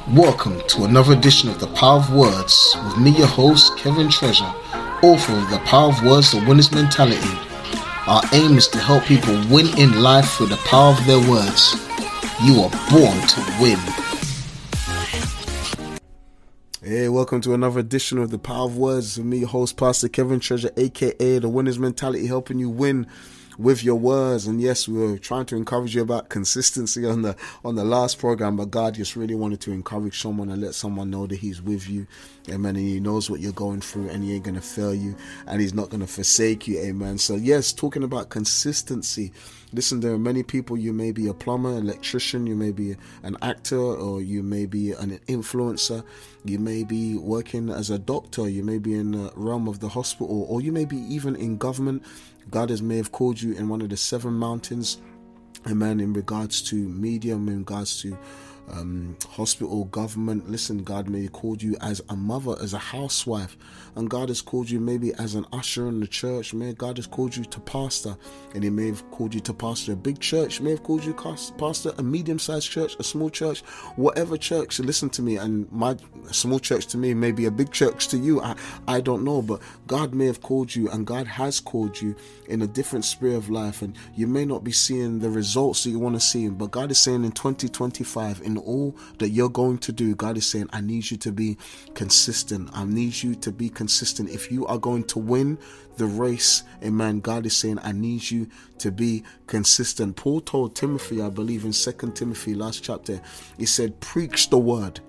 Welcome to another edition of The Power of Words with me, your host, Kevin Treasure, author of The Power of Words, The Winner's Mentality. Our aim is to help people win in life through the power of their words. You are born to win. Hey, welcome to another edition of The Power of Words with me, your host, Pastor Kevin Treasure, aka The Winner's Mentality, helping you win with your words. And yes, we were trying to encourage you about consistency on the last program, but God just really wanted to encourage someone and let someone know that He's with you, amen, and He knows what you're going through, and He ain't going to fail you, and He's not going to forsake you, amen. So yes, talking about consistency. Listen, there are many people. You may be a plumber, electrician, you may be an actor, or you may be an influencer, you may be working as a doctor, you may be in the realm of the hospital, or you may be even in government. God may have called you in one of the 7 mountains, amen, in regards to media, in regards to hospital, government. Listen, God may have called you as a mother, as a housewife, and God has called you maybe as an usher in the church. God has called you to pastor, and He may have called you to pastor a big church, may have called you pastor a medium-sized church, a small church, whatever church. Listen to me, and my small church to me may be a big church to you. I don't know, but God may have called you, and God has called you in a different sphere of life, and you may not be seeing the results that you want to see, but God is saying in 2025, in all that you're going to do, God is saying, I need you to be consistent. I need you to be consistent. If you are going to win the race, amen, God is saying, I need you to be consistent. Paul told Timothy, I believe in 2 Timothy, last chapter, he said, preach the word,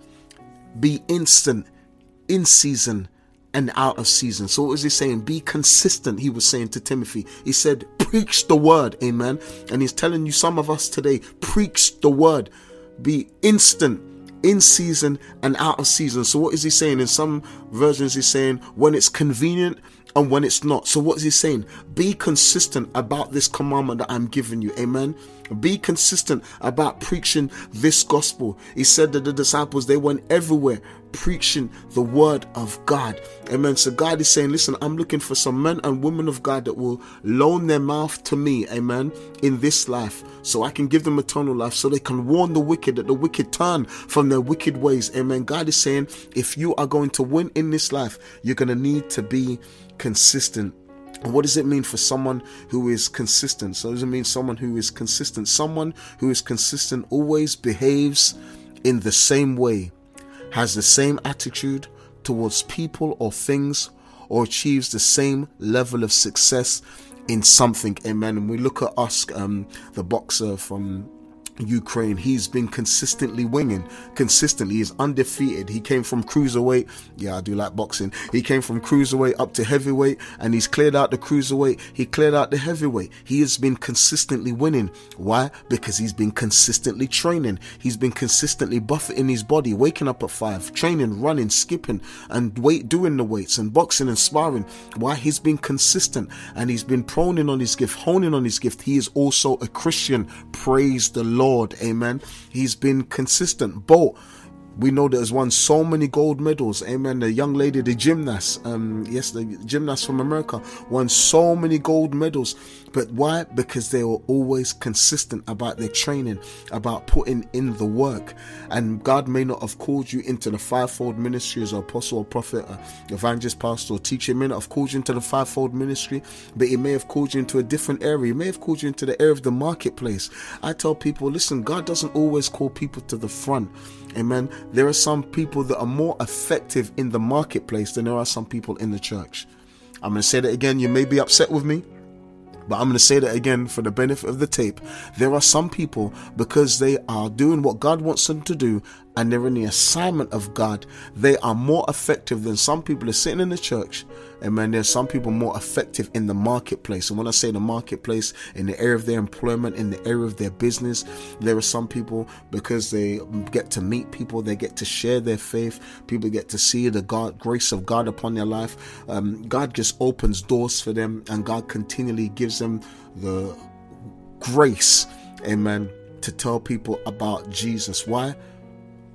be instant, in season and out of season. So what was he saying? Be consistent, he was saying to Timothy. He said, preach the word, amen. And he's telling you, some of us today, preach the word. Be instant, in season and out of season. So what is he saying? In some versions he's saying when it's convenient and when it's not. So what is he saying? Be consistent about this commandment that I'm giving you, amen. Be consistent about preaching this gospel. He said that the disciples, they went everywhere preaching the word of God, amen. So God is saying, listen, I'm looking for some men and women of God that will loan their mouth to me, amen, in this life, so I can give them eternal life, so they can warn the wicked that the wicked turn from their wicked ways, amen. God is saying, if you are going to win in this life, you're going to need to be consistent. And what does it mean for someone who is consistent? So does it mean someone who is consistent? Someone who is consistent always behaves in the same way, has the same attitude towards people or things, or achieves the same level of success in something, amen. And we look at Usyk, the boxer from Ukraine. He's been consistently winning. Consistently, he's undefeated. He came from cruiserweight. Yeah, I do like boxing. He came from cruiserweight up to heavyweight, and he's cleared out the cruiserweight. He cleared out the heavyweight. He has been consistently winning. Why? Because he's been consistently training. He's been consistently buffeting his body, waking up at 5, training, running, skipping, and doing the weights and boxing and sparring. Why? He's been consistent, and he's been honing on his gift. He is also a Christian. Praise the Lord. Amen. He's been consistent. Bolt, we know that has won so many gold medals, amen. The young lady, the gymnast, the gymnast from America, won so many gold medals. But why? Because they were always consistent about their training, about putting in the work. And God may not have called you into the 5-fold ministry as an apostle or prophet, evangelist, pastor or teacher. He may not have called you into the 5-fold ministry, but He may have called you into a different area. He may have called you into the area of the marketplace. I tell people, listen, God doesn't always call people to the front, amen. There are some people that are more effective in the marketplace than there are some people in the church. I'm going to say that again. You may be upset with me, but I'm going to say that again for the benefit of the tape. There are some people, because they are doing what God wants them to do, and they're in the assignment of God, they are more effective than some people that are sitting in the church. Amen. There's some people more effective in the marketplace. And when I say the marketplace, in the area of their employment, in the area of their business, there are some people, because they get to meet people, they get to share their faith, people get to see the grace of God upon their life. God just opens doors for them, and God continually gives them the grace, amen, to tell people about Jesus. Why?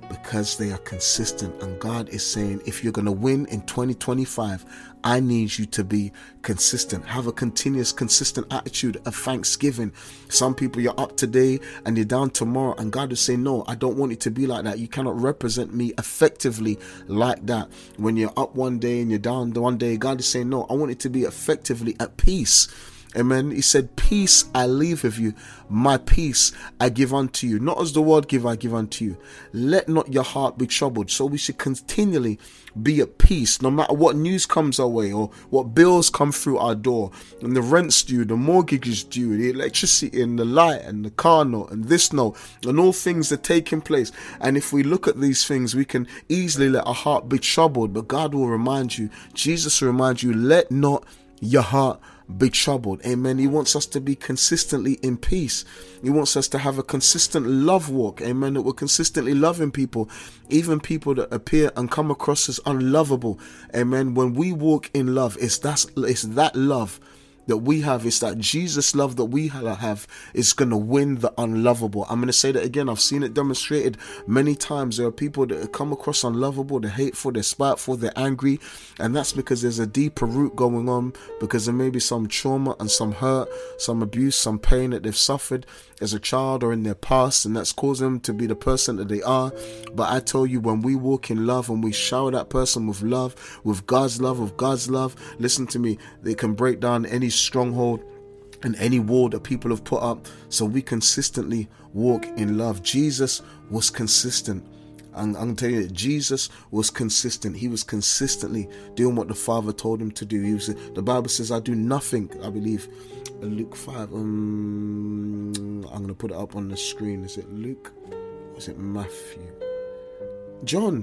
Because they are consistent. And God is saying, if you're going to win in 2025, I need you to be consistent. Have a continuous, consistent attitude of thanksgiving. Some people, you're up today and you're down tomorrow, and God is saying, no, I don't want it to be like that. You cannot represent me effectively like that. When you're up one day and you're down one day, God is saying, no, I want it to be effectively at peace. Amen. He said, peace I leave with you, my peace I give unto you. Not as the world give, I give unto you. Let not your heart be troubled. So we should continually be at peace, no matter what news comes our way or what bills come through our door, and the rent's due, the mortgage is due, the electricity and the light and the car note and this note, and all things are taking place. And if we look at these things, we can easily let our heart be troubled. But God will remind you, Jesus will remind you, let not your heart be troubled. Amen. He wants us to be consistently in peace. He wants us to have a consistent love walk. Amen. That we're consistently loving people, even people that appear and come across as unlovable. Amen. When we walk in love, it's that love that we have, is that Jesus love that we have is going to win the unlovable. I'm going to say that again. I've seen it demonstrated many times. There are people that come across unlovable, they're hateful, they're spiteful, they're angry, and that's because there's a deeper root going on, because there may be some trauma and some hurt, some abuse, some pain that they've suffered as a child or in their past, and that's caused them to be the person that they are. But I tell you, when we walk in love and we shower that person with love, with God's love, listen to me, they can break down any stronghold and any wall that people have put up. So we consistently walk in love. Jesus was consistent. I'm going to tell you that Jesus was consistent. He was consistently doing what the Father told him to do. The Bible says, I do nothing, I believe, Luke 5. I'm going to put it up on the screen. Is it Luke? Or is it Matthew? John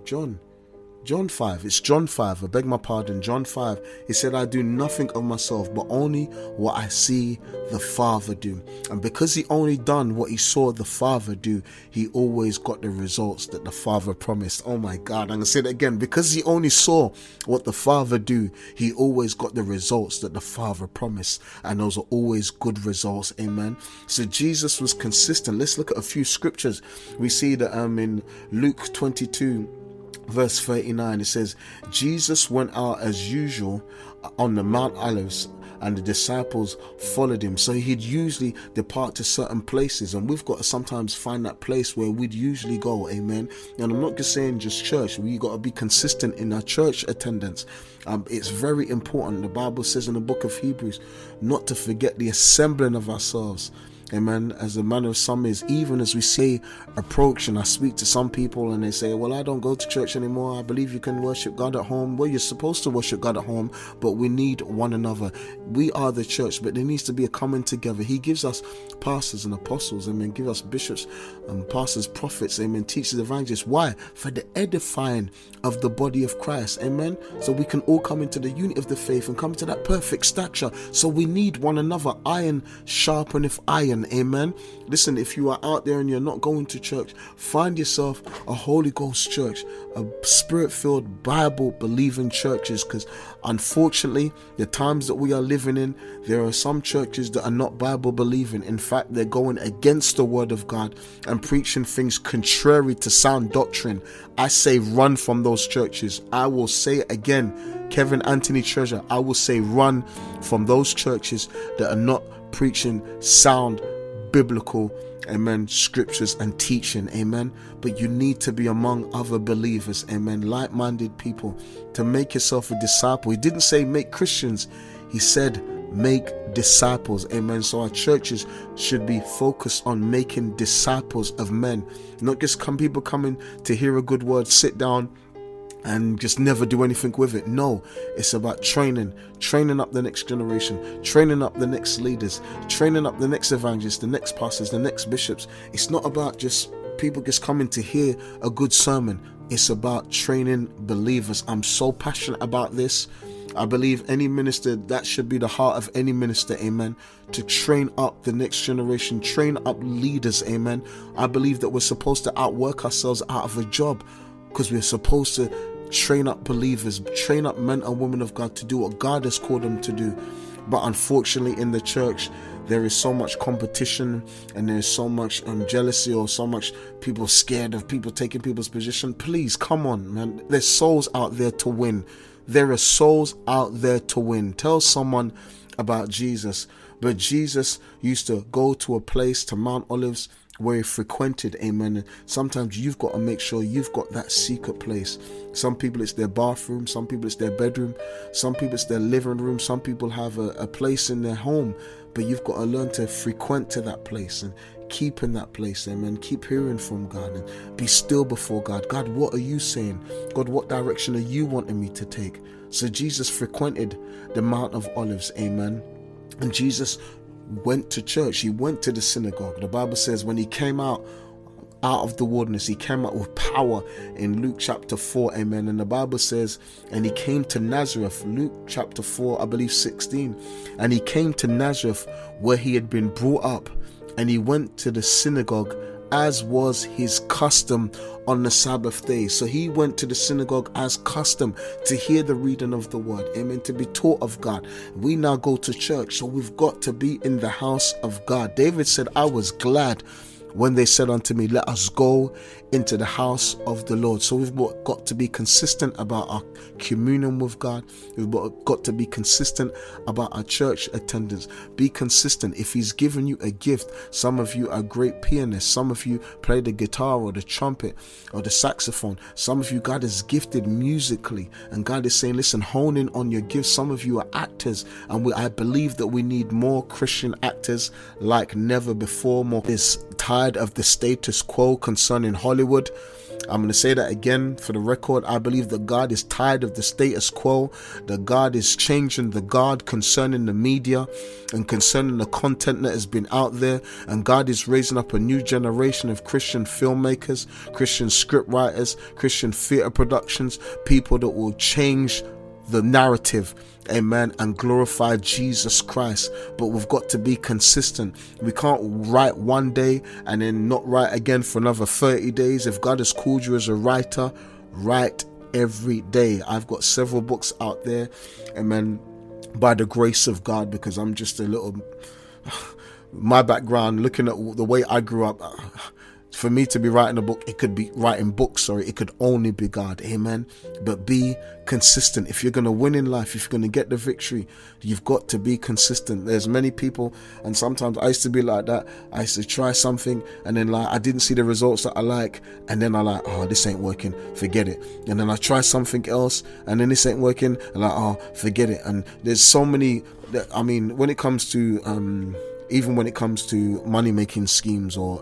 5. It's John 5. I beg my pardon. John 5. He said, I do nothing of myself, but only what I see the Father do. And because he only done what he saw the Father do, he always got the results that the Father promised. Oh my God. I'm going to say that again. Because he only saw what the Father do, he always got the results that the Father promised. And those are always good results. Amen. So Jesus was consistent. Let's look at a few scriptures. We see that in Luke 22, verse 39, it says, Jesus went out as usual on the Mount Olives, and the disciples followed him. So he'd usually depart to certain places, and we've got to sometimes find that place where we'd usually go. Amen. And I'm not just saying just church. We got to be consistent in our church attendance. It's very important. The Bible says in the book of Hebrews not to forget the assembling of ourselves. Amen. As the manner of some is, even as we say approach, and I speak to some people and they say, well, I don't go to church anymore. I believe you can worship God at home. Well, you're supposed to worship God at home, but we need one another. We are the church, but there needs to be a coming together. He gives us pastors and apostles, amen. Give us bishops and pastors, prophets, amen. Teachers, evangelists. Why? For the edifying of the body of Christ, amen. So we can all come into the unity of the faith and come to that perfect stature. So we need one another. Iron sharpeneth iron. Amen. Listen, if you are out there and you're not going to church, find yourself a Holy Ghost church, a spirit-filled, Bible-believing churches, because unfortunately, the times that we are living in, there are some churches that are not Bible-believing. In fact, they're going against the word of God and preaching things contrary to sound doctrine. I say run from those churches. I will say it again, Kevin Anthony Treasure, I will say run from those churches that are not preaching sound biblical, amen, scriptures and teaching, amen. But you need to be among other believers, amen, like-minded people, to make yourself a disciple. He didn't say make Christians, he said make disciples, amen. So our churches should be focused on making disciples of men, not just people coming to hear a good word, sit down and just never do anything with it. No, it's about training up the next generation, training up the next leaders, training up the next evangelists, the next pastors, the next bishops. It's not about just people just coming to hear a good sermon. It's about training believers. I'm so passionate about this. I believe any minister, that should be the heart of any minister, amen, to train up the next generation, train up leaders, amen. I believe that we're supposed to outwork ourselves out of a job, because we're supposed to train up believers, train up men and women of God to do what God has called them to do. But unfortunately in the church, there is so much competition and there's so much jealousy, or so much people scared of people taking people's position. Please, come on, man. There's souls out there to win. There are souls out there to win. Tell someone about Jesus. But Jesus used to go to a place, to Mount Olives, where he frequented, amen. And sometimes you've got to make sure you've got that secret place. Some people it's their bathroom, some people it's their bedroom, some people it's their living room, some people have a place in their home, but you've got to learn to frequent to that place and keep in that place, amen. Keep hearing from God and be still before God. God, what are you saying? God, what direction are you wanting me to take? So Jesus frequented the Mount of Olives, amen. And Jesus went to church. He went to the synagogue. The Bible says when he came out of the wilderness, he came out with power in Luke chapter 4, amen. And the Bible says, and he came to Nazareth, Luke chapter 4, I believe 16. And he came to Nazareth where he had been brought up, and he went to the synagogue as was his custom on the Sabbath day. So he went to the synagogue as custom to hear the reading of the word, amen, to be taught of God. We now go to church, so we've got to be in the house of God. David said, I was glad when they said unto me, let us go into the house of the Lord. So we've got to be consistent about our communion with God. We've got to be consistent about our church attendance. Be consistent. If he's given you a gift, some of you are great pianists, some of you play the guitar or the trumpet or the saxophone, some of you God is gifted musically, and God is saying, listen, hone in on your gifts. Some of you are actors, and I believe that we need more Christian actors like never before. More is tired of the status quo concerning Hollywood. I'm going to say that again for the record. I believe that God is tired of the status quo, that God is changing the guard concerning the media and concerning the content that has been out there, and God is raising up a new generation of Christian filmmakers, Christian script writers, Christian theater productions, people that will change the narrative, amen, and glorify Jesus Christ. But we've got to be consistent. We can't write one day and then not write again for another 30 days. If God has called you as a writer, write every day. I've got several books out there, amen, by the grace of God, because I'm just a little, my background, looking at the way I grew up, for me to be writing a book, it could be writing books, it could only be God, amen. But be consistent. If you're going to win in life, if you're going to get the victory, you've got to be consistent. There's many people, and sometimes I used to be like that. I used to try something, and then I didn't see the results that I like, and then oh, this ain't working, forget it. And then I try something else, and then this ain't working, and oh, forget it. And there's so many, when it comes to, even when it comes to money-making schemes or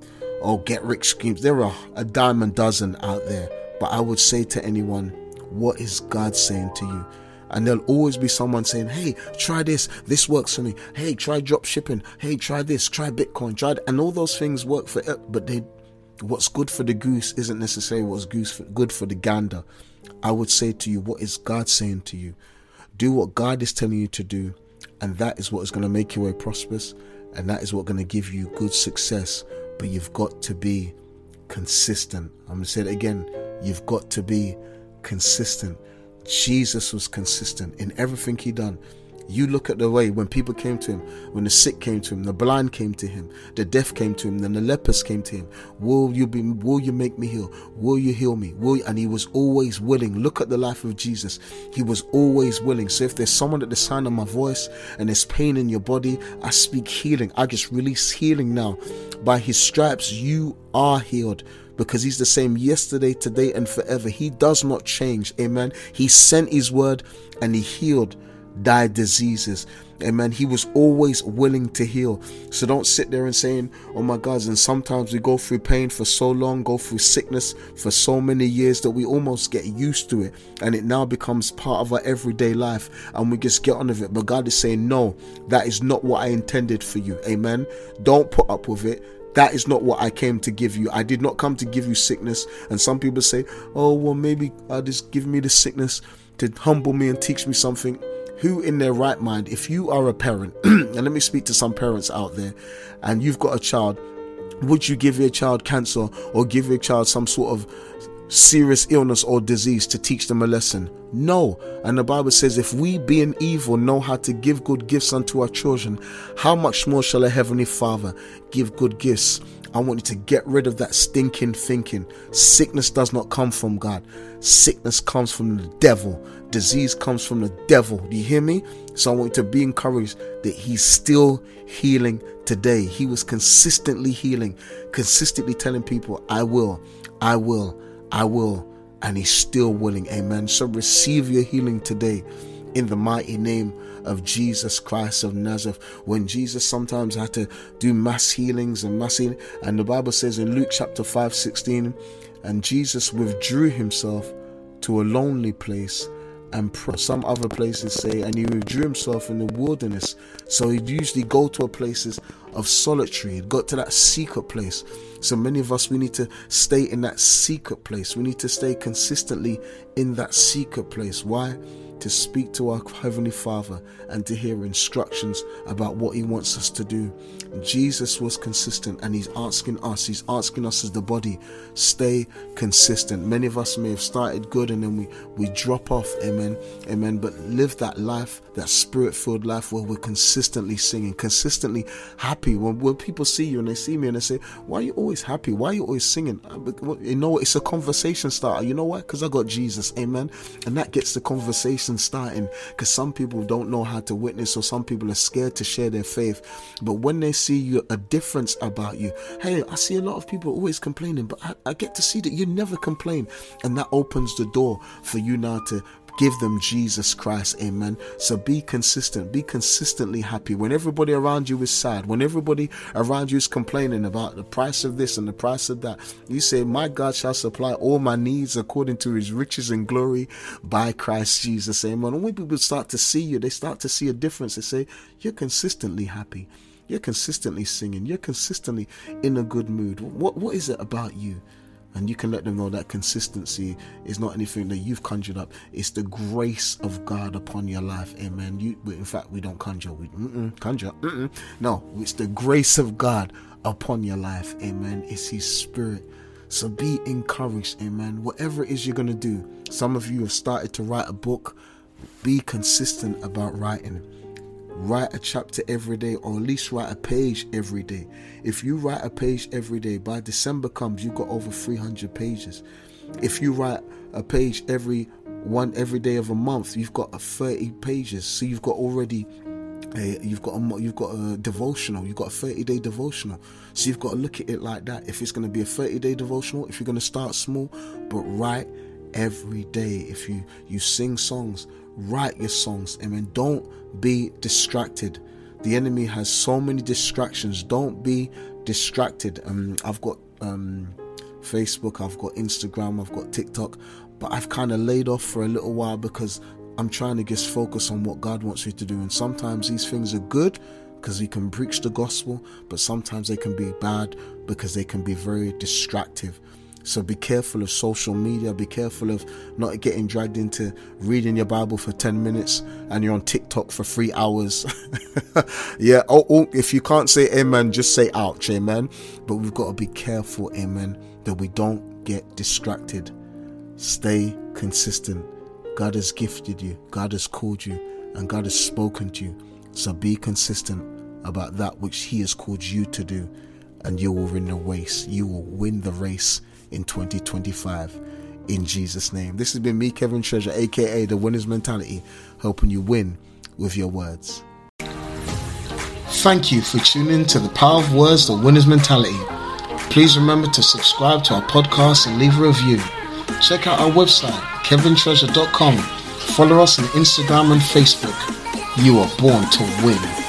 get-rich schemes, there are a dime a dozen out there. But I would say to anyone, what is God saying to you? And there'll always be someone saying, hey, try this works for me. Hey, try drop shipping. Hey, try this, try Bitcoin, try that. And all those things work for it, but what's good for the goose isn't necessarily what's good for the gander. I would say to you, what is God saying to you? Do what God is telling you to do, and that is what is going to make your way prosperous, and that is what's going to give you good success. But you've got to be consistent. I'm going to say it again. You've got to be consistent. Jesus was consistent in everything he done. You look at the way when people came to him, when the sick came to him, the blind came to him, the deaf came to him, then the lepers came to him. Will you make me heal? Will you heal me? And he was always willing. Look at the life of Jesus. He was always willing. So if there's someone at the sound of my voice and there's pain in your body, I speak healing. I just release healing now. By his stripes, you are healed. Because he's the same yesterday, today, and forever. He does not change. Amen. He sent his word and he healed thy diseases. Amen. He was always willing to heal. So don't sit there and saying, oh my God. And sometimes we go through pain for so long, go through sickness for so many years that we almost get used to it. And it now becomes part of our everyday life. And we just get on with it. But God is saying, no, that is not what I intended for you. Amen. Don't put up with it. That is not what I came to give you. I did not come to give you sickness. And some people say, oh, well, maybe God is giving me the sickness to humble me and teach me something. Who in their right mind, if you are a parent, and let me speak to some parents out there, and you've got a child, would you give your child cancer or give your child some sort of serious illness or disease to teach them a lesson? No. And the Bible says, if we being evil know how to give good gifts unto our children, how much more shall a heavenly Father give good gifts? I want you to get rid of that stinking thinking. Sickness does not come from God. Sickness comes from the devil. Disease comes from the devil. Do you hear me? So I want you to be encouraged that he's still healing today. He was consistently healing, consistently telling people, I will. And he's still willing. Amen. So receive your healing today in the mighty name of Jesus Christ of Nazareth. When Jesus sometimes had to do mass healings, and the Bible says in Luke chapter 5:16, and Jesus withdrew himself to a lonely place, and some other places say, and he withdrew himself in the wilderness. So he'd usually go to places of solitary. He'd got to that secret place. So many of us, we need to stay in that secret place. We need to stay consistently in that secret place. Why? To speak to our Heavenly Father and to hear instructions about what he wants us to do. Jesus was consistent, and he's asking us as the body, stay consistent. Many of us may have started good and then we drop off. Amen. But live that life, that spirit-filled life where we're consistently singing, consistently happy. When people see you and they see me and they say, why are you always happy? Why are you always singing? You know what? It's a conversation starter. You know why? Because I got Jesus. Amen. And that gets the conversation starting, because some people don't know how to witness, or some people are scared to share their faith. But when they see you, a difference about you, hey, I see a lot of people always complaining, but I get to see that you never complain, and that opens the door for you now to give them Jesus Christ. Amen. So be consistent, be consistently happy. When everybody around you is sad, when everybody around you is complaining about the price of this and the price of that, you say, my God shall supply all my needs according to his riches and glory by Christ Jesus. Amen. And when people start to see you, they start to see a difference. They say, you're consistently happy, you're consistently singing, you're consistently in a good mood. What is it about you? And you can let them know that consistency is not anything that you've conjured up. It's the grace of God upon your life. Amen. In fact, we don't conjure. No, it's the grace of God upon your life. Amen. It's his spirit. So be encouraged. Amen. Whatever it is you're going to do. Some of you have started to write a book. Be consistent about writing. Write a chapter every day, or at least write a page every day. If you write a page every day, by December comes, you've got over 300 pages. If you write a page every day of a month, you've got 30 pages. So you've got already you've got a devotional, you've got a 30-day devotional. So you've got to look at it like that. If it's going to be a 30-day devotional, if you're going to start small, but write every day. If you sing songs, write your songs. Amen. Don't be distracted. The enemy has so many distractions. Don't be distracted. I've got Facebook, I've got Instagram, I've got TikTok, but I've kind of laid off for a little while because I'm trying to just focus on what God wants me to do. And sometimes these things are good because we can preach the gospel, but sometimes they can be bad because they can be very distractive. So be careful of social media. Be careful of not getting dragged into reading your Bible for 10 minutes and you're on TikTok for 3 hours. Yeah. Oh, if you can't say amen, just say ouch. Amen. But we've got to be careful. Amen. That we don't get distracted. Stay consistent. God has gifted you. God has called you, and God has spoken to you. So be consistent about that which he has called you to do, and you will win the race. You will win the race in 2025 in Jesus' name. This has been me, Kevin Treasure, aka The Winner's Mentality, helping you win with your words. Thank you for tuning to The Power of Words, The Winner's Mentality. Please remember to subscribe to our podcast and leave a review. Check out our website, kevintreasure.com. Follow us on Instagram and Facebook. You are born to win.